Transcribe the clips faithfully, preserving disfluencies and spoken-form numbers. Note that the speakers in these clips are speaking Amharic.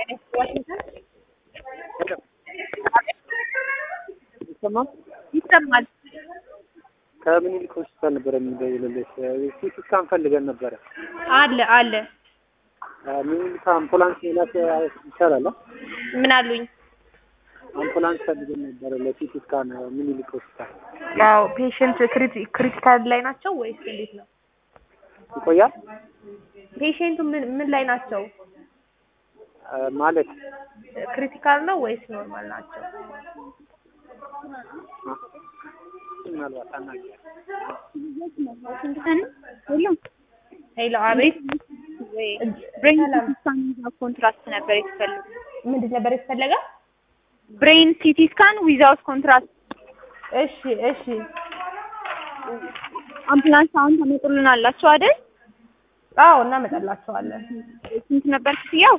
ዋሽንግተን ይሰማል ይሰማል። ከምኒልክ ሆስፒታል ነበር የሚደውልልሽ። ሲቲ ስካን ፈልገን ነበረ። አለ አለ ምኒልክ አምቡላንስ መላክ ይቻላል? ምን አሉኝ? አምቡላንስ ፈልገን ነበረ ለሲቲ ስካን ምኒልክ ሆስፒታል። ያው ፔሸንት ክሪቲካል ላይ ናቸው ወይስ እንዴት ነው? ይቆያል? ፔሸንቱ ምን ምን ላይ ናቸው? ማለት ክሪቲካል ነው ወይስ ኖርማል ናቸው? ምናልባት አናውቅም። ሄሎ አቤት። ብሬን ሲቲ ስካን ኮንትራስት ነበር የተፈለገው። ምንድን ነበር የተፈለገው? ብሬን ሲቲ ስካን ዊዛውት ኮንትራስት። እሺ እሺ። አምቡላንስ አሁን ታመጡልናላችሁ አይደል? አዎ እናመጣላችኋለን። ስንት ነበር ክፍያው?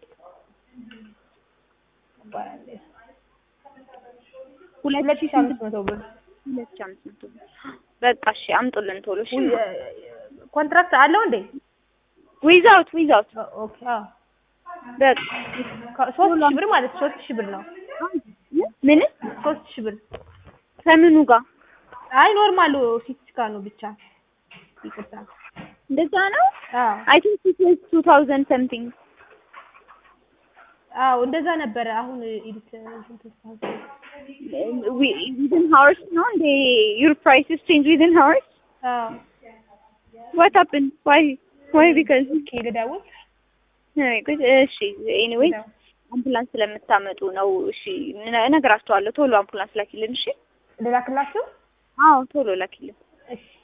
ሁለት ሺህ አምስት መቶ ብር። ሁለት ሺህ አምስት መቶ ብር። በቃ እሺ አምጡልን ቶሎ። እሺ ኮንትራክት አለው እንዴ? ዊዛውት ዊዛውት። ኦኬ አዎ። በቃ ሶስት ሺህ ብር ማለት ሶስት ሺህ ብር ነው። ምን? ሶስት ሺህ ብር ከምኑ ጋር? አይ ኖርማሉ ሲቲ ስካኑ ብቻ። ይቅርታ እንደዛ ነው? አዎ አይ ቲንክ ኢት ዋዝ two thousand something። አዎ እንደዛ ነበረ። አሁን ኢዲት within hours ነው እንደ your prices change within hours? አዎ what happened? why why because okay ልደውል? አይ ጉድ። እሺ ኤኒዌይ አምቡላንስ ስለምታመጡ ነው። እሺ እነግራቸዋለሁ። ቶሎ አምቡላንስ ላኪልን። እሺ ልላክላችሁ? አዎ ቶሎ ላኪልን። እሺ